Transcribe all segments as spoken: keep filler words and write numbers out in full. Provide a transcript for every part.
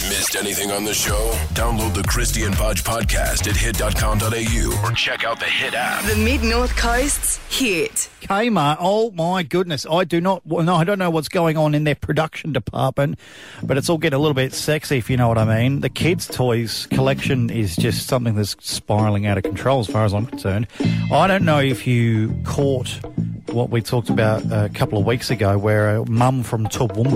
Missed anything on the show? Download the Christy and Podge podcast at hit dot com dot a u or check out the Hit app. The Mid-North Coast's Hit. Kmart, oh my goodness, I do not, well, no, I don't know what's going on in their production department, but it's all getting a little bit sexy, if you know what I mean. The kids' toys collection is just something that's spiralling out of control as far as I'm concerned. I don't know if you caught what we talked about a couple of weeks ago, where a mum from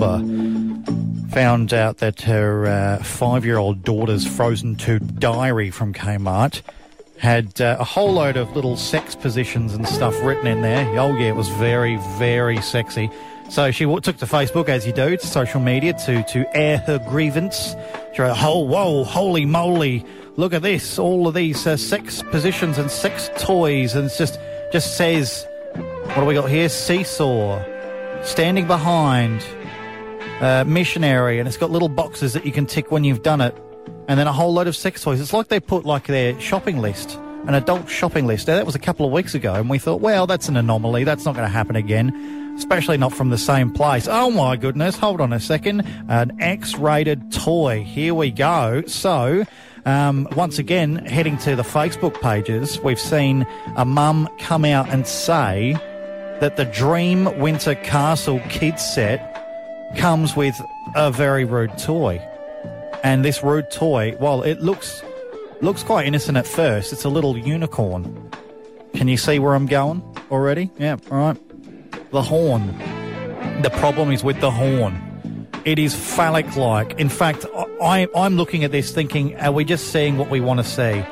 Toowoomba found out that her uh, five-year-old daughter's Frozen two diary from Kmart had uh, a whole load of little sex positions and stuff written in there. Oh, yeah, it was very, very sexy. So she w- took to Facebook, as you do, to social media, to, to air her grievance. She wrote, oh, whoa, holy moly, look at this, all of these uh, sex positions and sex toys. And it's just, just says, what do we got here? Seesaw, standing behind, uh, missionary, and it's got little boxes that you can tick when you've done it. And then a whole load of sex toys. It's like they put like their shopping list, an adult shopping list. Now, that was a couple of weeks ago, and we thought, well, that's an anomaly. That's not going to happen again, especially not from the same place. Oh, my goodness. Hold on a second. An X-rated toy. Here we go. So, um, once again, heading to the Facebook pages, we've seen a mum come out and say that the Dream Winter Castle kids set comes with a very rude toy. And this rude toy, well, it looks looks quite innocent at first. It's a little unicorn. Can you see where I'm going already? Yeah, all right. The horn. The problem is with the horn. It is phallic-like. In fact, I, I'm looking at this thinking, are we just seeing what we want to see?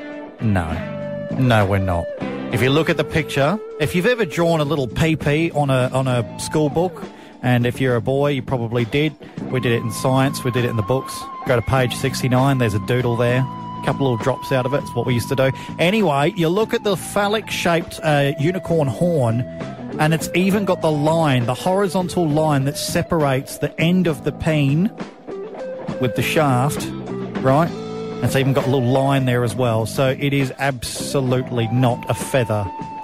No. No, we're not. If you look at the picture, if you've ever drawn a little pee-pee on a, on a school book, and if you're a boy, you probably did. We did it in science. We did it in the books. Go to page sixty-nine. There's a doodle there. A couple little drops out of it. It's what we used to do. Anyway, you look at the phallic-shaped uh, unicorn horn, and it's even got the line, the horizontal line that separates the end of the peen with the shaft, right? It's even got a little line there as well. So it is absolutely not a feather,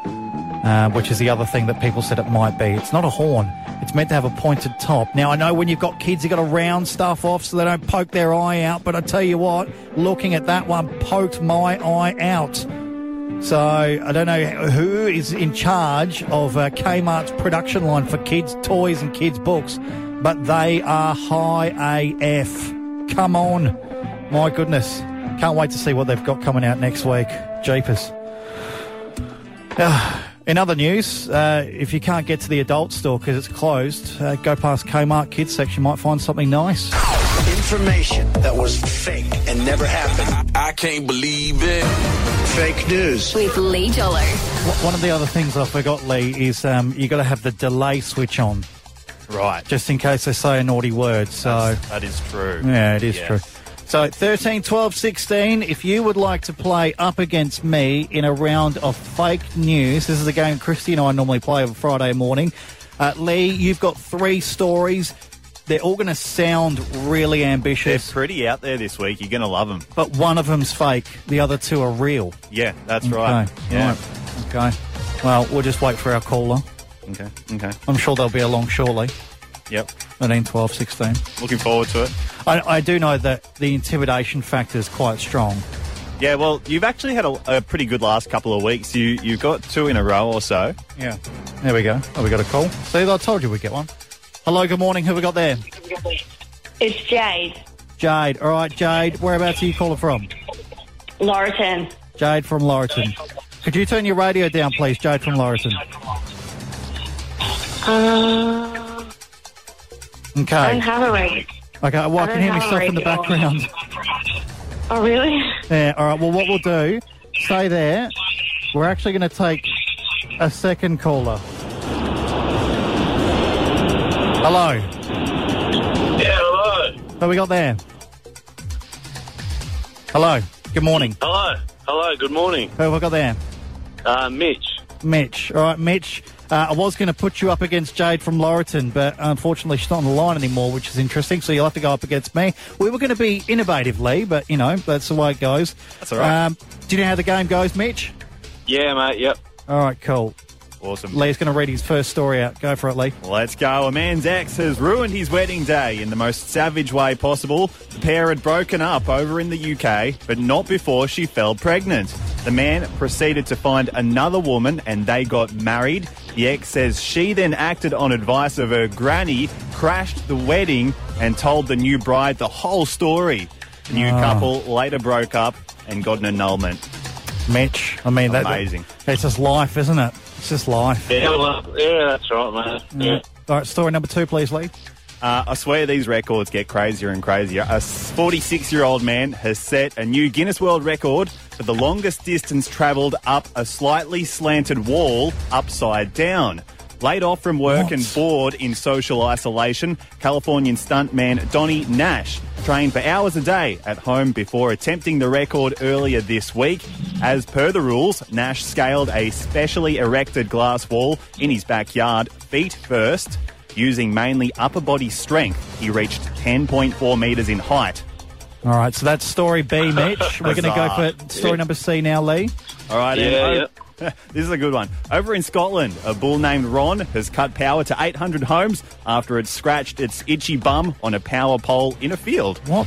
uh, which is the other thing that people said it might be. It's not a horn. It's meant to have a pointed top. Now, I know when you've got kids, you've got to round stuff off so they don't poke their eye out. But I tell you what, looking at that one poked my eye out. So I don't know who is in charge of uh, Kmart's production line for kids' toys and kids' books, but they are high A F. Come on. My goodness. Can't wait to see what they've got coming out next week. Jeepers. Uh, In other news, uh, if you can't get to the adult store because it's closed, uh, go past Kmart Kids section, you might find something nice. Information that was fake and never happened. I can't believe it. Fake news. With Lee Jollo. One of the other things I forgot, Lee, is um, you got to have the delay switch on. Right. Just in case they say a naughty word. So That's, that is true. Yeah, it is yeah. true. So thirteen, twelve, sixteen, if you would like to play up against me in a round of fake news, this is a game Christy and I normally play on Friday morning. Uh, Lee, you've got three stories. They're all going to sound really They're ambitious, pretty out there this week. You're going to love them. but one of them's fake. The other two are real. Yeah, that's right. Okay. Yeah. Right. Okay. Well, we'll just wait for our caller. Okay. Okay. I'm sure they'll be along shortly. Yep. thirteen, twelve, sixteen. Looking forward to it. I, I do know that the intimidation factor is quite strong. Yeah, well, you've actually had a, a pretty good last couple of weeks. You, you've got two in a row or so. Yeah. There we go. Oh, we got a call. See, I told you we'd get one. Hello, good morning. Who we got there? It's Jade. Jade. All right, Jade. Whereabouts are you calling from? Laurelton. Jade from Laurelton. Could you turn your radio down, please, Jade from Laurelton? Uh, Okay. I don't have a radio. Okay, well, I, I can don't hear have myself a in the radio. background. Oh, really? Yeah, all right. Well, what we'll do, stay there. We're actually going to take a second caller. Hello. Yeah, hello. What we got there? Hello. Good morning. Hello. Hello, good morning. Who have we got there? Uh, Mitch. Mitch. All right, Mitch. Uh, I was going to put you up against Jade from Laurelton, but unfortunately she's not on the line anymore, which is interesting, so you'll have to go up against me. We were going to be innovative, Lee, but, you know, that's the way it goes. That's all right. Um, do you know how the game goes, Mitch? Yeah, mate, yep. All right, cool. Awesome. Lee's going to read his first story out. Go for it, Lee. Let's go. A man's ex has ruined his wedding day in the most savage way possible. The pair had broken up over in the U K, but not before she fell pregnant. The man proceeded to find another woman and they got married. The ex says she then acted on advice of her granny, crashed the wedding and told the new bride the whole story. The new Oh. couple later broke up and got an annulment. Mitch, I mean, that, Amazing. It's just life, isn't it? It's just life. Yeah, well, yeah, that's right, man. Yeah. All right, story number two, please, Lee. Uh, I swear these records get crazier and crazier. A forty-six-year-old man has set a new Guinness World Record for the longest distance travelled up a slightly slanted wall upside down. Laid off from work What? and bored in social isolation, Californian stuntman Donnie Nash trained for hours a day at home before attempting the record earlier this week. As per the rules, Nash scaled a specially erected glass wall in his backyard, feet first. Using mainly upper body strength, he reached ten point four metres in height. All right, so that's story B, Mitch. We're going to go for story number C now, Lee. All right, Yeah, and, oh, this is a good one. Over in Scotland, a bull named Ron has cut power to eight hundred homes after it scratched its itchy bum on a power pole in a field. What?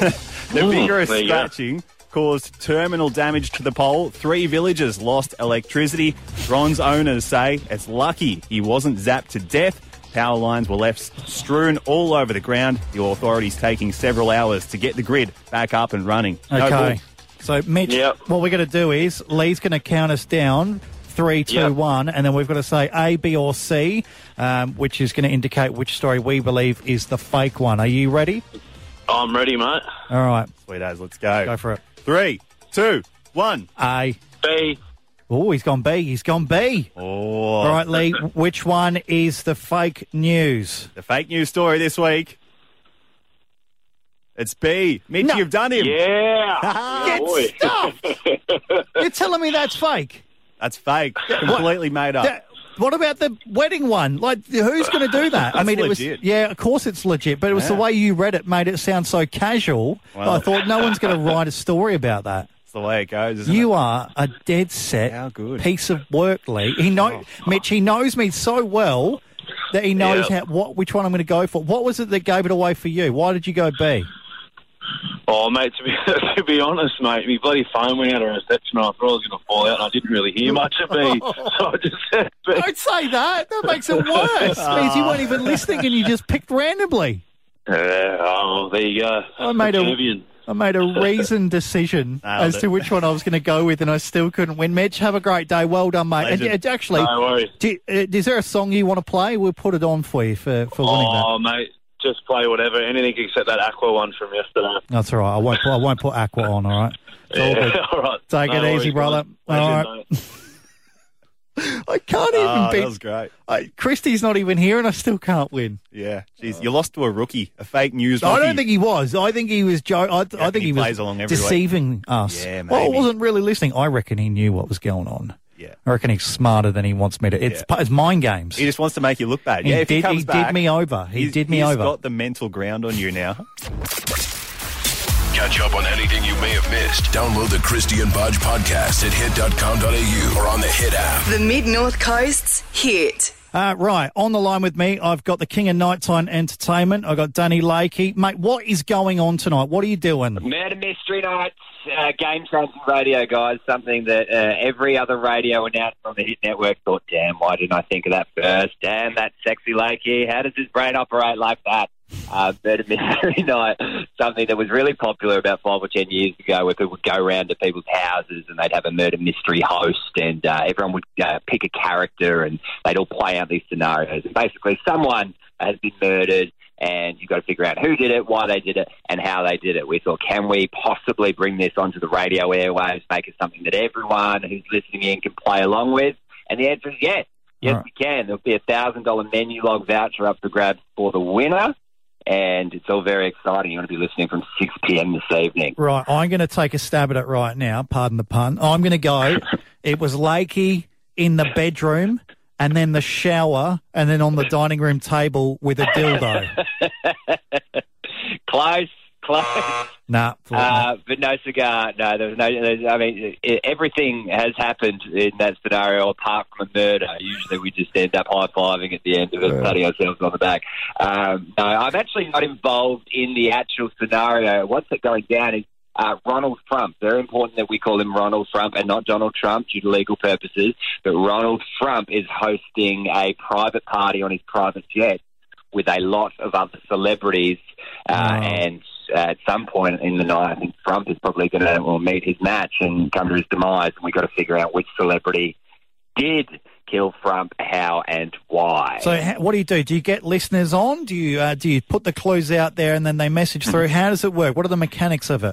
The vigorous there you go. scratching caused terminal damage to the pole. Three villagers lost electricity. Ron's owners say it's lucky he wasn't zapped to death. Power lines were left strewn all over the ground. The authorities taking several hours to get the grid back up and running. No Okay. bull. So, Mitch, Yep. what we're going to do is Lee's going to count us down, three, two, Yep. one, and then we've got to say A, B, or C, um, which is going to indicate which story we believe is the fake one. Are you ready? I'm ready, mate. All right, Sweet as, let's go. go for it. Three, two, one. A. B. Oh, he's gone B. He's gone B. Oh, All right, Lee, which one is the fake news? the fake news story this week. It's B. Mitch, No. you've done him. Yeah. Get boy. stuffed! You're telling me that's fake? That's fake. Completely made up. That- what about the wedding one? Like, who's going to do that? I That's mean, it legit. was yeah, of course it's legit, but it was the Yeah. way you read it made it sound so casual. Well. I thought no one's going to write a story about that. That's the way it goes, isn't You it? are a dead set How good. piece of work, Lee. He know, Mitch. He knows me so well that he knows Yep. how, what which one I'm going to go for. What was it that gave it away for you? Why did you go B? Oh, mate, to be, to be honest, mate, my bloody phone went out of reception. I thought I was going to fall out, and I didn't really hear much of B. So I just said B. Don't say that. That makes it worse. It means you weren't even listening and you just picked randomly. Yeah, oh, there you go. I made a- Champion. I made a reasoned decision Nailed as it. to which one I was going to go with, and I still couldn't win. Mitch, have a great day. Well done, mate. And, Legend. uh, actually, No worries. do, uh, is there a song you want to play? We'll put it on for you for, for winning that. Oh, mate, just play whatever, anything except that Aqua one from yesterday. That's all right. I won't. Put, I won't put Aqua on. All right. It's all good. Yeah, all right. Take No it easy, worries, brother. mate. All Legend, right. mate. I can't even Oh, beat. that was great. I, Christy's not even here, and I still can't win. Yeah. Jeez, you lost to a rookie, a fake news I rookie. don't think he was. I think he was. Jo- I, I think he he, was plays along every week. deceiving us. Yeah, Well, I maybe. wasn't really listening. I reckon he knew what was going on. Yeah. I reckon he's smarter than he wants me to. It's, Yeah. it's mind games. He just wants to make you look bad. He yeah, if did- he comes he did back, me over. He he's- did me he's over. got the mental ground on you now. Catch up on anything you may have missed. Download the Christy and Budge podcast at hit dot com dot a u or on the Hit app. The Mid North Coast's hit. Uh, right, on the line with me, I've got the King of Nighttime Entertainment. I've got Danny Lakey. Mate, what is going on tonight? What are you doing? Murder Mystery Nights, uh, game changing radio, guys. Something that uh, every other radio announced on the Hit Network thought, damn, why didn't I think of that first? Damn, that sexy Lakey. How does his brain operate like that? Uh, Murder Mystery Night, something that was really popular about five or ten years ago, where people would go around to people's houses and they'd have a murder mystery host, and uh, everyone would uh, pick a character and they'd all play out these scenarios. And basically, someone has been murdered, and you've got to figure out who did it, why they did it, and how they did it. We thought, can we possibly bring this onto the radio airwaves, make it something that everyone who's listening in can play along with? And the answer is yes. Yes, Right. we can. There'll be a one thousand dollars menu log voucher up for grabs for the winner. And it's all very exciting. You want to be listening from six p.m. this evening. Right, I'm going to take a stab at it right now. Pardon the pun. I'm going to go. It was Lakey in the bedroom, and then the shower, and then on the dining room table with a dildo. Close, close. Nah. Uh, but no cigar. No, there was no. There's, I mean, it, everything has happened in that scenario apart from a murder. Usually, we just end up high fiving at the end of it, yeah. patting ourselves on the back. Um, no, I'm actually not involved in the actual scenario. What's it going down is uh, Ronald Trump. Very important that we call him Ronald Trump and not Donald Trump due to legal purposes. But Ronald Trump is hosting a private party on his private jet with a lot of other celebrities, uh, wow. and uh, at some point in the night, I think Trump is probably going to well, meet his match and come to his demise, and we've got to figure out which celebrity did kill Trump, how, and why. So what do you do? Do you get listeners on? Do you uh, do you put the clues out there and then they message through? How does it work? What are the mechanics of it?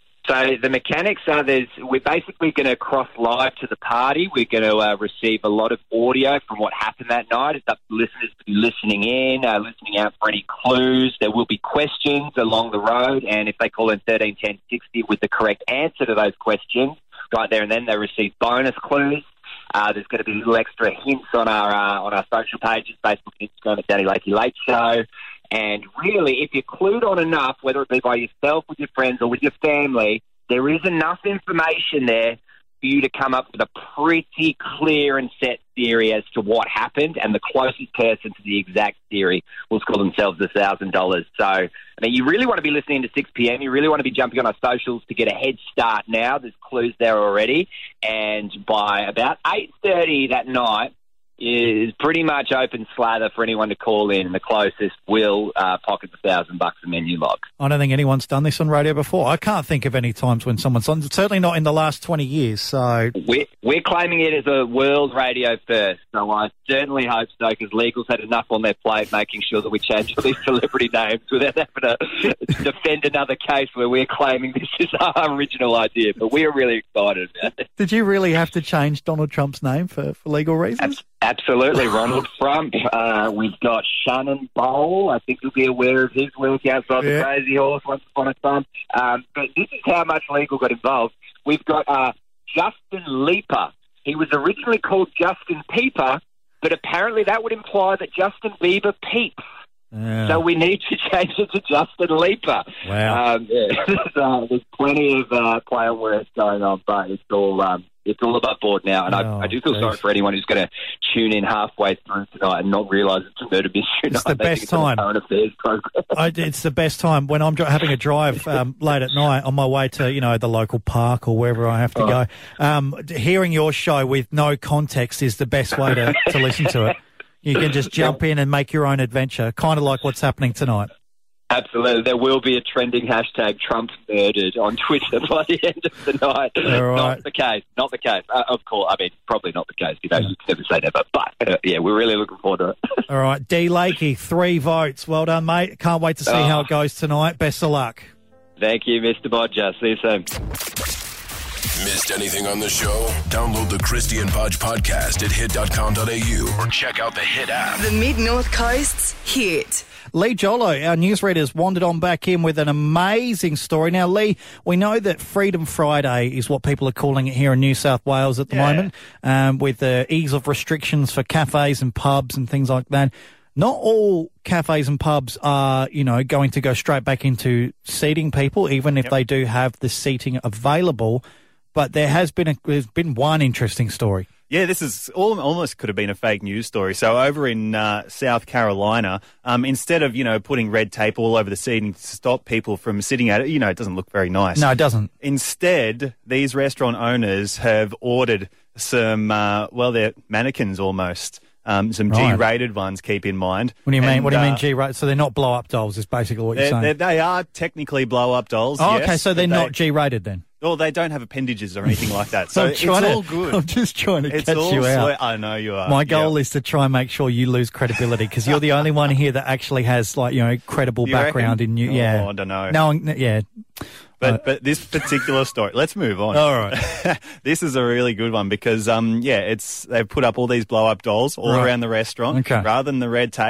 So the mechanics are there's, we're basically going to cross live to the party. We're going to uh, receive a lot of audio from what happened that night. It's up to listeners to be listening in, uh, listening out for any clues. There will be questions along the road, and if they call in thirteen ten sixty with the correct answer to those questions, right there and then they receive bonus clues. Uh, there's going to be little extra hints on our uh, on our social pages, Facebook and Instagram at Danny Lakey Late Show. And really, if you're clued on enough, whether it be by yourself, with your friends, or with your family, there is enough information there for you to come up with a pretty clear and set theory as to what happened, and the closest person to the exact theory will score themselves a thousand dollars. So, I mean, you really want to be listening to six p.m. You really want to be jumping on our socials to get a head start now. There's clues there already. And by about eight thirty that night, is pretty much open slather for anyone to call in. The closest will uh, pocket the thousand bucks a menu log. I don't think anyone's done this on radio before. I can't think of any times when someone's on, certainly not in the last twenty years. So We're, we're claiming it as a world radio first, so I certainly hope so, because legal's had enough on their plate making sure that we change all these celebrity names without having to defend another case where we're claiming this is our original idea. But we are really excited about it. Did you really have to change Donald Trump's name for, for legal reasons? Absolutely. Ronald Trump. Uh, we've got Shannon Bowl. I think you'll be aware of his work outside yeah. the Crazy Horse once upon a time. Um, but this is how much legal got involved. We've got uh, Justin Leaper. He was originally called Justin Peeper, but apparently that would imply that Justin Bieber peeps. Yeah. So we need to change it to Justin Leaper. Wow. Um, yeah. there's, uh, there's plenty of uh, play on words going on, but it's all... Um, It's all above board now, and oh, I, I do feel geez. sorry for anyone who's going to tune in halfway through tonight and not realise it's a murder mystery. It's the best time. Current affairs program. I, it's the best time when I'm dri- having a drive um, late at night on my way to, you know, the local park or wherever I have to oh. go. Um, hearing your show with no context is the best way to, to listen to it. You can just jump in and make your own adventure, kind of like what's happening tonight. Absolutely. There will be a trending hashtag Trump murdered on Twitter by the end of the night. Right. Not the case. Not the case. Uh, of course. I mean, probably not the case. You know, yeah. you can never say never. But, uh, yeah, we're really looking forward to it. All right. D. Lakey, three votes. Well done, mate. Can't wait to see oh. how it goes tonight. Best of luck. Thank you, Mister Bodger. See you soon. Missed anything on the show? Download the Christy and Podge podcast at hit dot com dot a u or check out the Hit app. The Mid-North Coast's Hit. Lee Jolo, our newsreader's wandered on back in with an amazing story. Now, Lee, we know that Freedom Friday is what people are calling it here in New South Wales at the yeah. moment, um, with the ease of restrictions for cafes and pubs and things like that. Not all cafes and pubs are, you know, going to go straight back into seating people, even if yep. they do have the seating available. But there has been a, there's been one interesting story. Yeah, this is all, almost could have been a fake news story. So over in uh, South Carolina, um, instead of, you know, putting red tape all over the seating to stop people from sitting at it, you know, it doesn't look very nice. No, it doesn't. Instead, these restaurant owners have ordered some, uh, well, they're mannequins almost. Um, some right. G-rated ones, keep in mind. What do you mean? And, what do you uh, mean G-rated? So they're not blow-up dolls is basically what you're saying. They are technically blow-up dolls, Oh, yes, okay, so they're they, not G-rated then? Well, they don't have appendages or anything like that, so I'm it's to, all good. I'm just trying to it's catch all you out. Sweet. I know you are. My goal yep. is to try and make sure you lose credibility, because you're the only one here that actually has, like, you know, credible you background reckon? in you. Oh, Yeah, I don't know. No, yeah. But uh, but this particular story, let's move on. All right. This is a really good one because, um, yeah, it's they've put up all these blow-up dolls all right. around the restaurant. Okay. Rather than the red tape,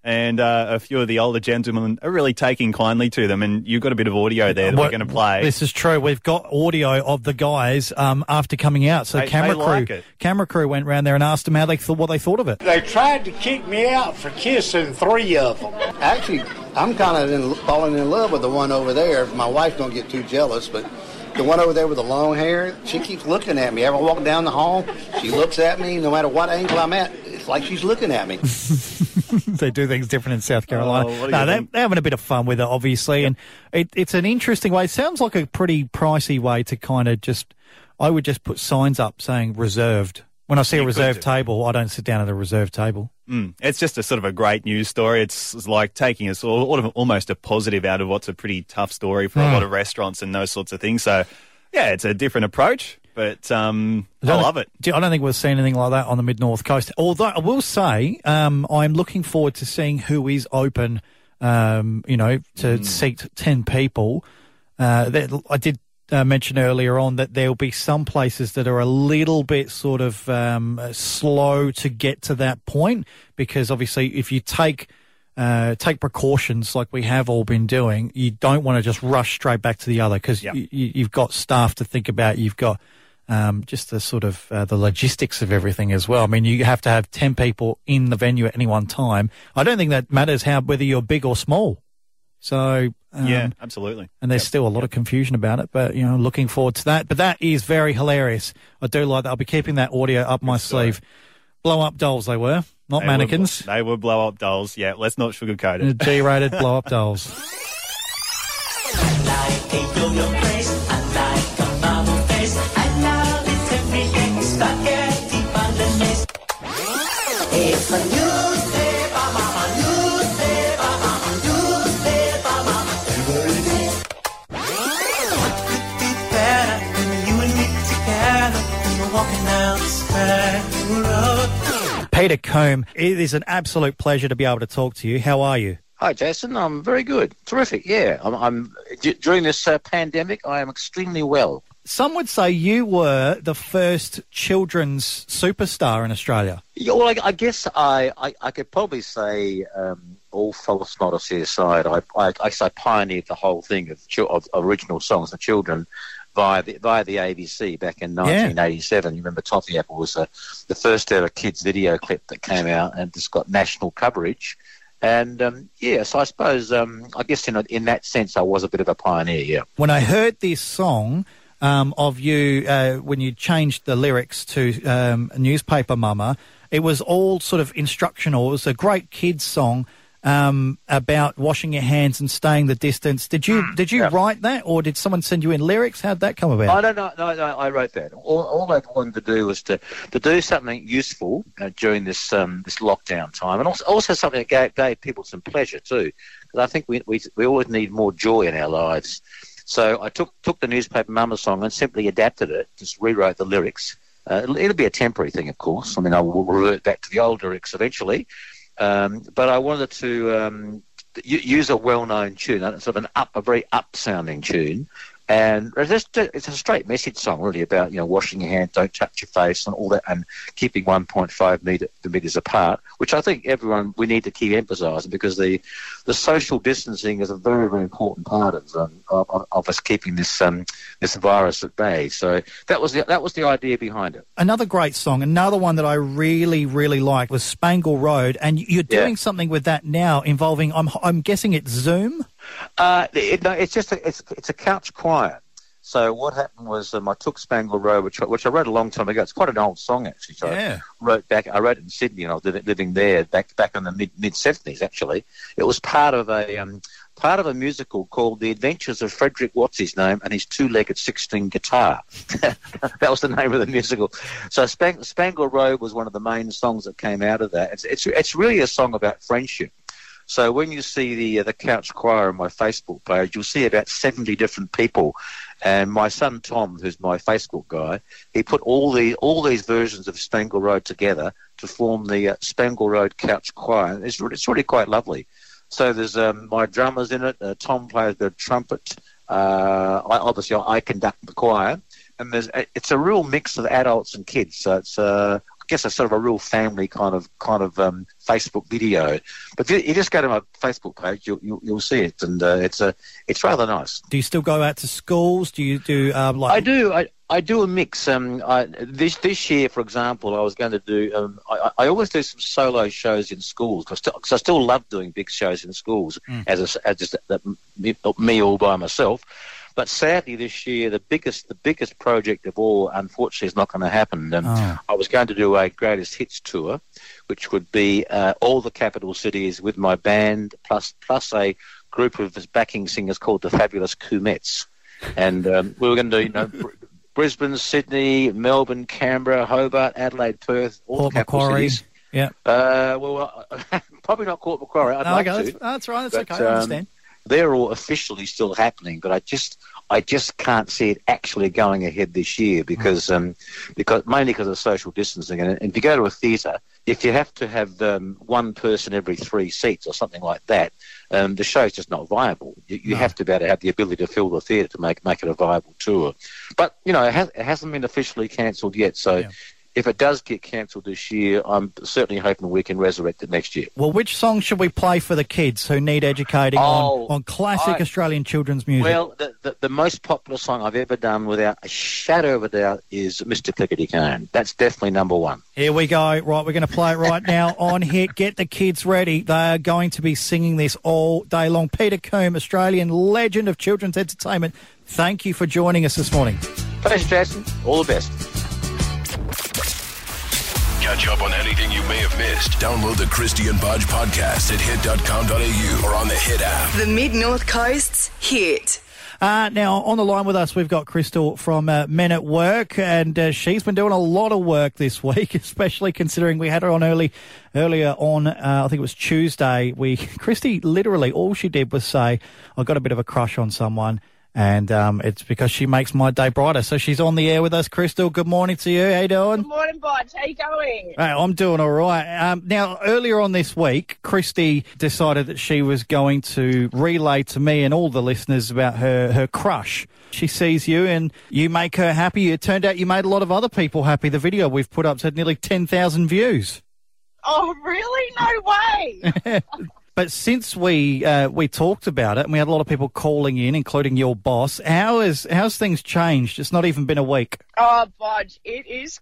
and uh, a few of the older gentlemen are really taking kindly to them, and you've got a bit of audio there that Well, we're going to play. This is true. We've got audio of the guys um, after coming out. So They- camera they crew, like it. camera crew went round there and asked them how they thought, what they thought of it. They tried to kick me out for kissing three of them. Actually, I'm kind of in, falling in love with the one over there. My wife don't get too jealous, but the one over there with the long hair, she keeps looking at me. Every walk down the hall, she looks at me. No matter what angle I'm at, it's like she's looking at me. They do things different in South Carolina. Oh, what do no, you they're, think? they're having a bit of fun with it, obviously, and it, it's an interesting way. It sounds like a pretty pricey way to kind of just. I would just put signs up saying reserved. When I see You a could reserved do. table, I don't sit down at a reserved table. Mm, it's just a sort of a great news story. It's, it's like taking a sort of almost a positive out of what's a pretty tough story for Mm. a lot of restaurants and those sorts of things. So, yeah, it's a different approach, but um, I don't love think- it. do- I don't think we've seen anything like that on the mid-north coast. Although I will say, um, I'm looking forward to seeing who is open, um, you know, to Mm. seat ten people. Uh, that, I did uh, mention earlier on that there'll be some places that are a little bit sort of um, slow to get to that point, because obviously if you take uh, take precautions like we have all been doing, you don't want to just rush straight back to the other, because Yep. you, you've got staff to think about. You've got um, just the sort of uh, the logistics of everything as well. I mean, you have to have ten people in the venue at any one time. I don't think that matters how whether you're big or small. So um, Yeah, absolutely. and there's Yep. still a lot of confusion about it, but, you know, looking forward to that. But that is very hilarious. I do like that. I'll be keeping that audio up my story. sleeve. Blow-up dolls they were, not They mannequins. Were, they were blow-up dolls. Yeah, let's not sugarcoat it. G-rated blow-up dolls. Peter Combe, it is an absolute pleasure to be able to talk to you. How are you? Hi, Jason. I'm very good. Terrific. Yeah. I'm, I'm d- during this uh, pandemic, I am extremely well. Some would say you were the first children's superstar in Australia. Yeah, well, I, I guess I, I, I could probably say, um, all false modesty aside, I, I, I guess I pioneered the whole thing of, chil- of original songs for children via the, via the A B C back in nineteen eighty-seven. You remember Toffee Apple was uh, the first ever kids video clip that came out and just got national coverage. And, um, yeah, so I suppose, um, I guess in, a, in that sense, I was a bit of a pioneer, yeah. When I heard this song um, of you, uh, when you changed the lyrics to um, Newspaper Mama, it was all sort of instructional. It was a great kids song um, about washing your hands and staying the distance. Did you did you Yeah. write that, or did someone send you in lyrics? How'd that come about? I don't know. No, no, I wrote that. All, all I wanted to do was to, to do something useful uh, during this um, this lockdown time, and also, also something that gave, gave people some pleasure too. Because I think we, we we always need more joy in our lives. So I took took the Newspaper Mama song and simply adapted it, just rewrote the lyrics. Uh, it'll, it'll be a temporary thing, of course. I mean, I will revert back to the old lyrics eventually. Um, but I wanted to um, u- use a well-known tune, uh, sort of an up, a very up-sounding tune, and it's, just, it's a straight message song, really, about you know washing your hands, don't touch your face, and all that, and keeping one point five metre, meters apart, which I think everyone we need to keep emphasising, because the the social distancing is a very, very important part of um, of, of us keeping this um, this virus at bay. So that was the that was the idea behind it. Another great song, another one that I really, really liked was Spangle Road, and you're doing Yeah. something with that now involving, I'm I'm guessing it's Zoom? Uh, it, no, it's just a, it's it's a couch choir. So what happened was um, I took Spangle Road, which I- which I wrote a long time ago. It's quite an old song actually. So Yeah. I wrote back. I wrote it in Sydney, and I was living, living there back back in the mid mid seventies. Actually, it was part of a um, part of a musical called The Adventures of Frederick What's His Name and His Two-Legged Six-String Guitar. That was the name of the musical. So Spang- Spangle Road was one of the main songs that came out of that. It's it's it's really a song about friendship. So when you see the uh, the Couch Choir on my Facebook page, you'll see about seventy different people. And my son Tom, who's my Facebook guy, he put all the all these versions of Spangle Road together to form the uh, Spangle Road Couch Choir. It's really, it's really quite lovely. So there's um, my drummers in it. Uh, Tom plays the trumpet. Uh, I, obviously, I conduct the choir. And there's it's a real mix of adults and kids. So it's uh, just a sort of a real family kind of kind of um, Facebook video. But if you just go to my Facebook page, you'll you'll, you'll see it, and uh, it's a it's rather nice. Do you still go out to schools? Do you do um, like? I do. I I do a mix. Um, I, this this year, for example, I was going to do. Um, I, I always do some solo shows in schools because I still love doing big shows in schools mm. as a, as just that, me, me all by myself. But sadly, this year, the biggest the biggest project of all, unfortunately, is not going to happen. Um, oh. I was going to do a greatest hits tour, which would be uh, all the capital cities with my band, plus plus a group of backing singers called the Fabulous Coomets, and um, we were going to do, you know. Brisbane, Sydney, Melbourne, Canberra, Hobart, Adelaide, Perth, all Port the capital Macquarie. cities. Yeah. Uh, well, uh, probably not Port Macquarie. I'd no, like okay, to. that's, that's right. That's but, okay. I understand. Um, they're all officially still happening, but I just, I just can't see it actually going ahead this year because, um, because mainly because of social distancing. And, and if you go to a theatre, if you have to have um, one person every three seats or something like that, um, the show's just not viable. You, you no. have to be able to have the ability to fill the theatre to make make it a viable tour. But you know, it, has, it hasn't been officially cancelled yet, so. Yeah. If it does get cancelled this year, I'm certainly hoping we can resurrect it next year. Well, which song should we play for the kids who need educating oh, on, on classic I, Australian children's music? Well, the, the, the most popular song I've ever done, without a shadow of a doubt, is Mister Clickety Cone. That's definitely number one. Here we go. Right, we're going to play it right now on Hit. Get the kids ready. They are going to be singing this all day long. Peter Coombe, Australian legend of children's entertainment, thank you for joining us this morning. Pleasure, Jason. All the best. Catch up on anything you may have missed. Download the Christy and Budge podcast at hit dot com dot a u or on the Hit app. The Mid-North Coast's Hit. Uh, now, on the line with us, we've got Crystal from uh, Men at Work, and uh, she's been doing a lot of work this week, especially considering we had her on early, earlier on, uh, I think it was Tuesday. We Christy, literally, all she did was say, I got a bit of a crush on someone. And um, it's because she makes my day brighter. So she's on the air with us. Crystal, good morning to you. How you doing? Good morning, Budge. How you going? Hey, I'm doing all right. Um, now, earlier on this week, Christy decided that she was going to relay to me and all the listeners about her, her crush. She sees you and you make her happy. It turned out you made a lot of other people happy. The video we've put up's had nearly ten thousand views. Oh, really? No way. But since we uh, we talked about it, and we had a lot of people calling in, including your boss, how is how's things changed? It's not even been a week. Oh, Budge, it is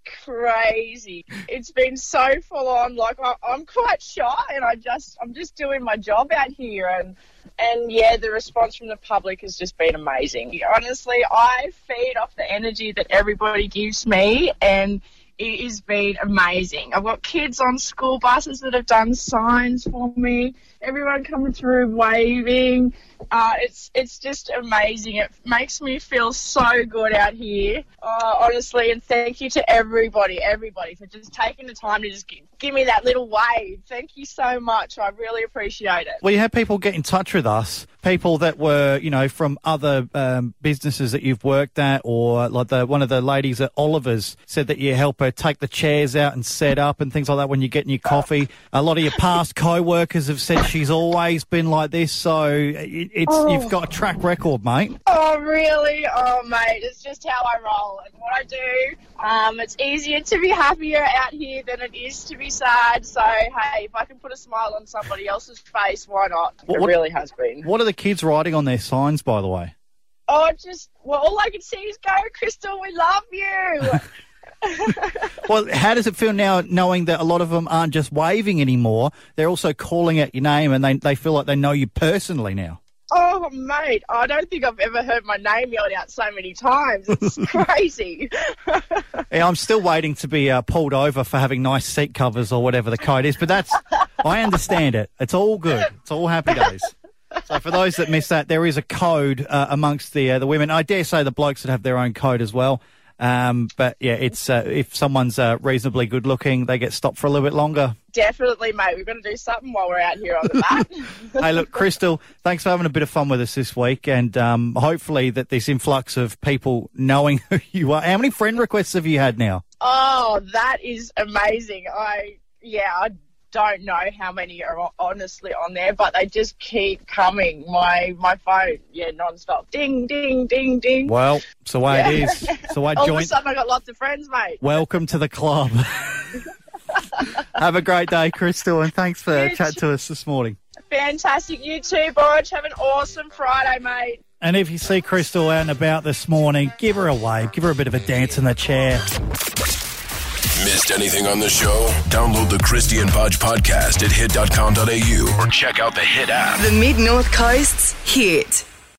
crazy. It's been so full on. Like I, I'm quite shy, and I just I'm just doing my job out here, and and yeah, the response from the public has just been amazing. Honestly, I feed off the energy that everybody gives me, and it has been amazing. I've got kids on school buses that have done signs for me. Everyone coming through waving. Uh, it's it's just amazing. It makes me feel so good out here, uh, honestly. And thank you to everybody, everybody for just taking the time to just give, give me that little wave. Thank you so much. I really appreciate it. Well, you had people get in touch with us, people that were, you know, from other um, businesses that you've worked at, or like the one of the ladies at Oliver's said that you help her take the chairs out and set up and things like that when you're getting your coffee. A lot of your past co-workers have said she's always been like this, so it, it's oh. you've got a track record, mate. Oh, really? Oh, mate, it's just how I roll and what I do. Um, it's easier to be happier out here than it is to be sad, so, hey, if I can put a smile on somebody else's face, why not? What, it really has been. What are the kids writing on their signs, by the way? Oh, just, well, all I can see is go, Crystal, we love you. Well, how does it feel now knowing that a lot of them aren't just waving anymore? They're also calling out your name and they they feel like they know you personally now. Oh, mate, I don't think I've ever heard my name yelled out so many times. It's crazy. Yeah, I'm still waiting to be uh, pulled over for having nice seat covers or whatever the code is, but that's, I understand it. It's all good. It's all happy days. So for those that missed that, there is a code uh, amongst the uh, the women. I dare say the blokes would have their own code as well. Um, but yeah, it's uh, if someone's uh, reasonably good looking, they get stopped for a little bit longer. Definitely, mate. We've got to do something while we're out here on the mat. Hey, look, Crystal, thanks for having a bit of fun with us this week, and um, hopefully that this influx of people knowing who you are. How many friend requests have you had now? Oh, that is amazing. I yeah, I don't know how many are honestly on there, but they just keep coming. My my phone, yeah, non-stop. Ding, ding, ding, ding. Well, it's the way yeah. it is. So I All joined. of a sudden I got lots of friends, mate. Welcome to the club. Have a great day, Crystal, and thanks for You chatting too. to us this morning. Fantastic. You too, Borge. Have an awesome Friday, mate. And if you see Crystal out and about this morning, give her a wave. Give her a bit of a dance in the chair. Missed anything on the show? Download the Christy and Podge podcast at hit dot com dot a u or check out the Hit app. The Mid North Coast's hit.